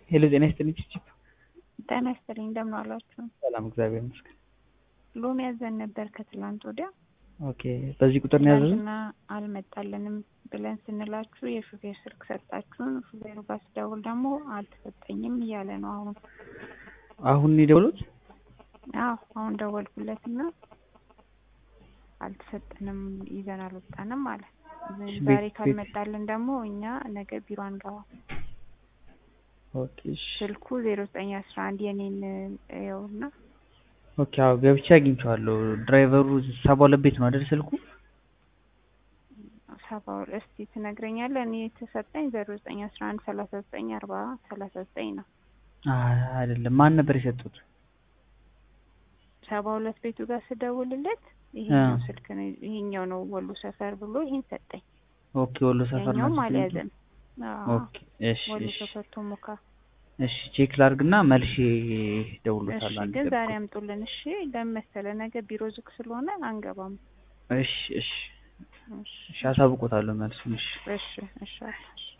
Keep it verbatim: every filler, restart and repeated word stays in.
ሄሎ ጤና ይስጥልኝ ቺቺ። ጤና ይስጥልኝ እንደምን ዋላችሁ? ሰላም እግዚአብሔር ይመስገን። ሎሚ ያዘን ነበር ከትላንት ወዲያ። ኦኬ በዚህ ቁጥር ነው ያዘዙት? ትናንትና አልመጣልንም ብለን ስንላችሁ የሹፌር ስልክ ሰጣችሁን። ሹፌሩ ጋር ስደውል ደግሞ አልተሰጠኝም እያለ ነው አሁን። አሁን ነው የደወሉት? አዎ አሁን ደወልኩለትና አልተሰጠንም ይዘን አልወጣንም ማለት። ዛሬ ካልመጣልን ደግሞ እኛ ነገ ቢሮ አንገባም። ኦኬ ስልኩ ዜሮ ዘጠኝ አስራ አንድ የኔን ይኸውና። ኦኬ አዎ ገብቼ አግኝቼዋለሁ። ድራይቨሩ ሰባ ሁለት ቤት ነው አይደል ስልኩ? ሰባ ሁለት እስቲ ትነግረኛለህ? እኔ የተሰጠኝ ዜሮ ዘጠኝ አስራ አንድ ሰላሳ ዘጠኝ አርባ ሰላሳ ዘጠኝ ነው። አይ አይደለም። ማን ነበር የሰጡት? ሰባ ሁለት ቤቱ ጋር ስደውልለት ይሄኛው ስልክ ነው ይሄኛው ነው ወሎ ሰፈር ብሎ ይሄን ሰጠኝ። ኦኬ ወሎ ሰፈር ነው ማለት ነው። ኦኬ እሺ ወሎ ሰፈር ቶሞካ። እሺ ቼክ ላድርግና መልሼ ደውሎታል። እሺ ግን ዛሬ አምጡልን። እሺ ለምሳሌ ነገ ቢሮ ዝግ ስለሆነ አንገባም። እሺ እሺ እሺ አሳውቆታለሁ መልሱን። እሺ እሺ እሺ